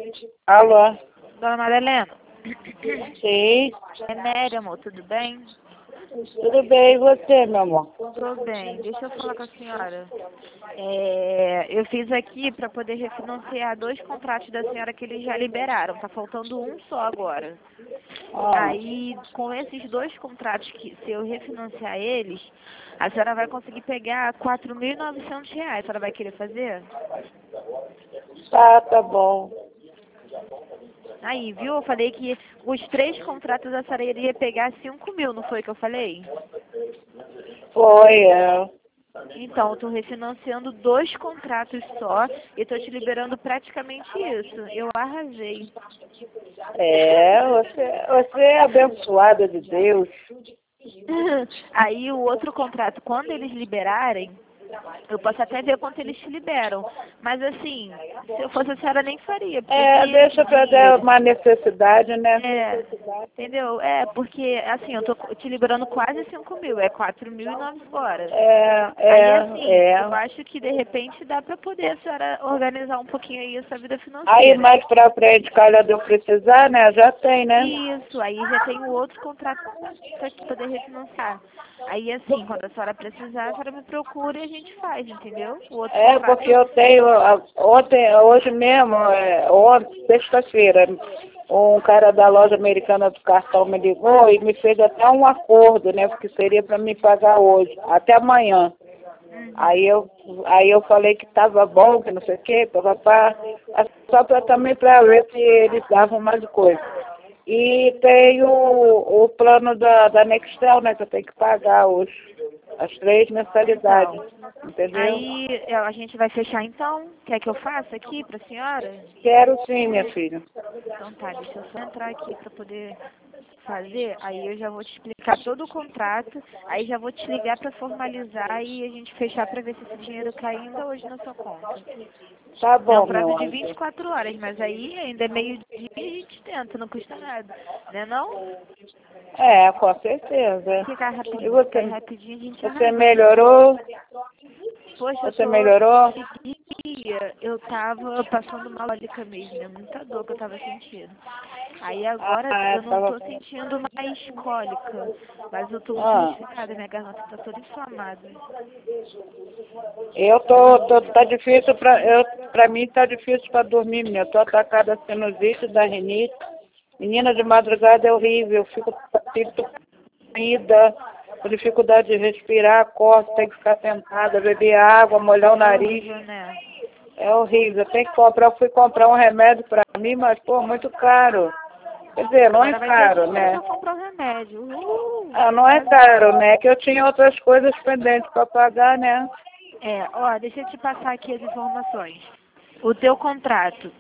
Alô? Dona Madalena, Sim. é Nery, amor, tudo bem? Tudo bem, e você, meu amor? Tô bem. Deixa eu falar com a senhora. Eu fiz aqui para poder refinanciar 2 contratos da senhora que eles já liberaram. Tá faltando um só agora. Ah, Aí, com esses 2 contratos, que se eu refinanciar eles, a senhora vai conseguir pegar R$ 4.900. A senhora vai querer fazer? tá bom. Aí, viu? Eu falei que os 3 contratos a senhora iria pegar 5.000, não foi que eu falei? Foi, é. Então, eu tô refinanciando 2 contratos só e tô te liberando praticamente isso. Eu arrasei. É, você é abençoada de Deus. Aí o outro contrato, quando eles liberarem, eu posso até ver quanto eles te liberam. Mas assim, se eu fosse a senhora nem faria, porque É, deixa pra dar uma necessidade, né? entendeu? Porque assim, eu tô te liberando quase 5.000, é 4.009 fora. Aí assim, eu É. acho que de repente dá pra poder a senhora organizar um pouquinho aí a sua vida Aí financeira. mais pra frente, calhar de eu precisar, né? Já tem, né? Isso, aí já tem o outro contrato para poder refinanciar. Aí assim, quando a senhora precisar, a senhora me procura e a gente faz, entendeu? O outro É, contrato. porque eu tenho, hoje mesmo, ontem, sexta-feira, um cara da loja americana do cartão me ligou e me fez até um acordo, né? Porque seria para me pagar hoje, até amanhã. Aí eu falei que estava bom, que não sei o quê, papapá, só também para ver se eles davam mais coisa. E tem o plano da Nextel, né, que eu tenho que pagar hoje, as 3 mensalidades, entendeu? Aí a gente vai fechar então? Quer que eu faça aqui para a senhora? Quero sim, minha filha. Então tá, deixa eu só entrar aqui para poder fazer, aí eu já vou te explicar todo o contrato, aí já vou te ligar para formalizar e a gente fechar para ver se esse dinheiro cai ainda hoje na sua conta. Tá É um bom, prazo meu de anjo. 24 horas, mas aí ainda é meio-dia e a gente tenta, não custa nada, né não? É, com certeza. Se cair E rapidinho, a gente você arrasa. melhorou? Poxa, Você melhorou? esse dia eu tava passando mal cólica mesmo, né? Muita dor que eu tava sentindo. Aí agora eu não Tava... tô sentindo mais cólica, mas eu tô muito Ah, resfriada, minha garganta tá toda inflamada. tá difícil pra mim tá difícil pra dormir, menina. Eu tô atacada da sinusite, da rinite. Menina, de madrugada é horrível, eu fico comida, com dificuldade de respirar, acordo, tem que ficar sentada, beber água, molhar o É nariz. horrível, né? É horrível. Tem que comprar, eu fui comprar um remédio pra mim, mas, pô, muito caro. Quer dizer, não é Agora vai ter caro, dinheiro né? pra comprar o remédio. Ah, não é Arrasou. caro, né? Que eu tinha outras coisas pendentes pra pagar, né? Ó, deixa eu te passar aqui as informações. O teu contrato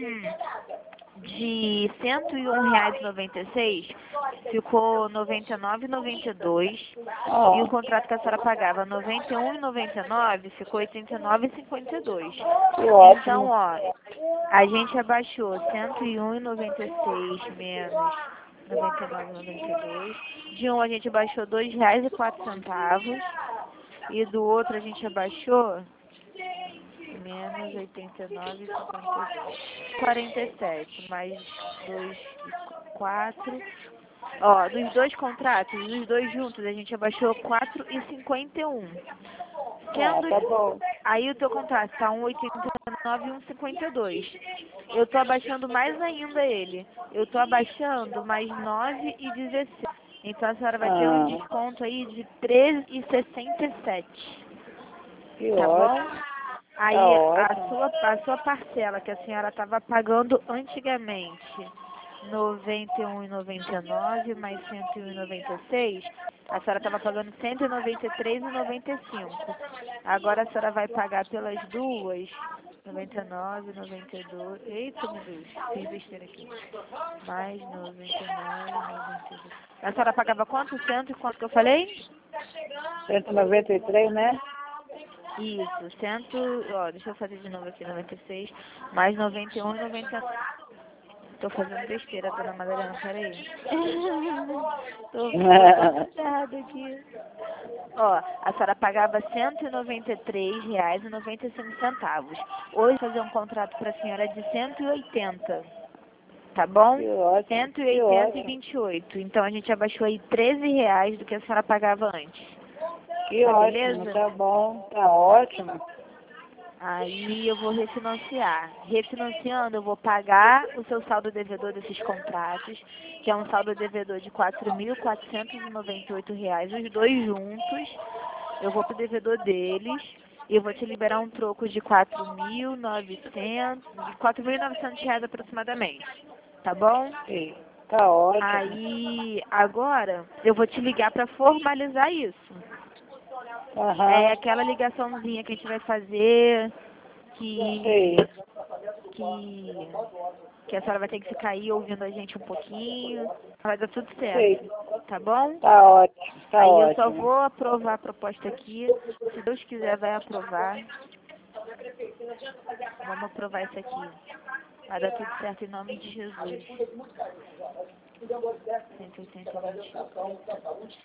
de R$ 101,96 ficou R$ 99,92 e o Ó, contrato que a senhora pagava R$ 91,99 ficou R$ 89,52. que Então, ótimo. ó, a gente abaixou 101,96 menos 99,92. De um a gente abaixou R$ 2,04 e do outro a gente abaixou menos 89,52. 47 mais 2 e 4. Ó, dos 2 contratos, dos 2 juntos, a gente abaixou 4,51. Ah, Sendo tá bom. aí o teu contrato tá 1,89 e 1,52. Eu tô abaixando mais ainda ele. Eu tô abaixando mais 9,17. Então a senhora vai ter um Ah, desconto aí de 13,67. que Tá bom? ótimo. Tá Aí ótimo. a sua parcela que a senhora estava pagando antigamente, R$ 91,99 mais 101,96, a senhora estava pagando R$ 193,95. Agora a senhora vai pagar pelas duas, 99, 92. Eita, meu Deus, fiz besteira aqui. Mais 99, 92. A senhora pagava quanto? Cento e quanto que eu falei? 193, né? Isso, deixa eu fazer de novo aqui, 96, mais 91 e 99. Tô fazendo besteira, dona Madalena, peraí. Tô fazendo errado aqui. Ó, a senhora pagava R$ 193,95. Hoje fazer um contrato para a senhora de 180, tá bom? Que ótimo, Cento e que oitenta e ótimo, 28. Então a gente abaixou aí R$ 13 do que a senhora pagava antes. que Tá ótimo, beleza? tá bom, tá ótimo. Aí eu vou refinanciar. Refinanciando, eu vou pagar o seu saldo devedor desses contratos, que é um saldo devedor de R$ 4.498, os dois juntos. Eu vou pro devedor deles e eu vou te liberar um troco de R$ 4.900 aproximadamente. Tá bom? Sim, tá ótimo. Aí, agora, eu vou te ligar para formalizar isso. É Aham, aquela ligaçãozinha que a gente vai fazer, sei, que a senhora vai ter que ficar aí ouvindo a gente um pouquinho. Vai dar tudo sei, certo, tá bom? tá ótimo, tá Aí eu só ótimo. vou aprovar a proposta aqui. Se Deus quiser, vai aprovar. Vamos aprovar isso aqui. Vai dar tudo certo em nome de Jesus. 180.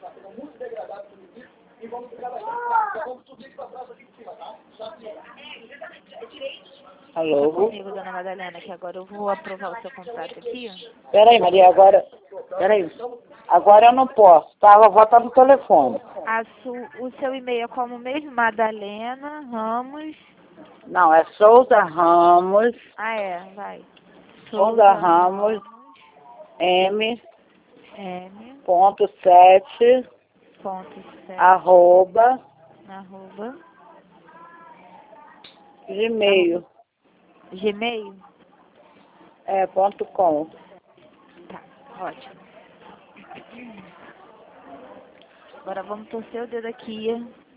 Fica Alô? comigo, dona Madalena, que agora eu vou aprovar o seu contrato aqui. Peraí, Maria, agora, peraí. Agora eu não posso, tá? Ela vai estar no telefone. O seu e-mail é como mesmo? Madalena Ramos. Não, é Souza Ramos, Ah, é, vai. Souza Ramos, M. M. Ponto 7, Ponto 7, arroba, arroba, Gmail, Gmail. ponto com. Tá, ótimo. Agora vamos torcer o dedo aqui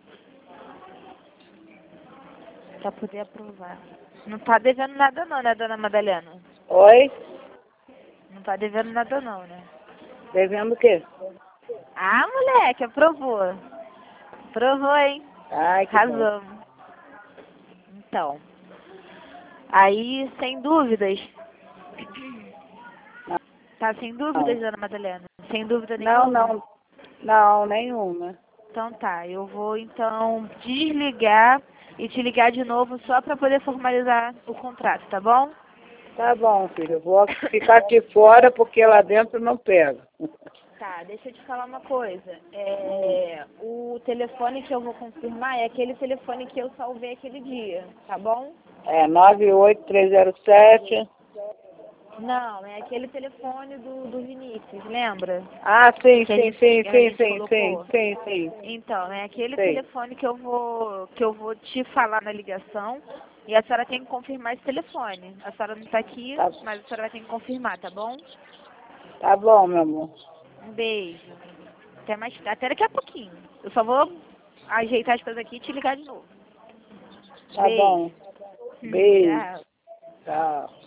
pra poder aprovar. Não tá devendo nada não, né, dona Madalena? Oi? Não tá devendo nada não, né? Devendo o quê? Ah, moleque, aprovou. Aprovou, hein? Ai, que bom. Arrasamos. Então, aí, sem dúvidas. Tá sem dúvidas, Não, dona Madalena? Sem dúvida não, nenhuma? não, não, nenhuma. Então tá, eu vou então desligar e te ligar de novo só para poder formalizar o contrato, tá bom? Tá bom, filho, eu vou ficar aqui fora porque lá dentro não pega. Tá, deixa eu te falar uma coisa. O telefone que eu vou confirmar é aquele telefone que eu salvei aquele dia, tá bom? É 98307. Não, é aquele telefone do Vinícius, lembra? Ah, sim, Que a sim, gente, sim, que a sim, gente sim, sim, colocou. sim, sim, Então, é aquele sei. telefone que eu vou te falar na ligação e a senhora tem que confirmar esse telefone. A senhora não está aqui, Tá, mas a senhora vai ter que confirmar, tá bom? tá bom, meu amor. Um beijo. Até daqui a pouquinho. Eu só vou ajeitar as coisas aqui e te ligar de novo. Tá Beijo. bom. Beijo. Tchau. Tchau.